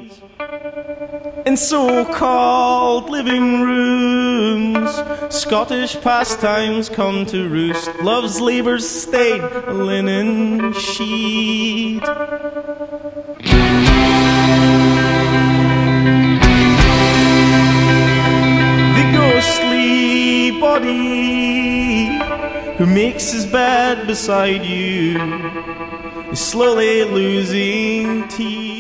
In so-called living rooms, Scottish pastimes come to roost. Love's labour's stain, a linen sheet. The ghostly body who makes his bed beside you is slowly losing teeth.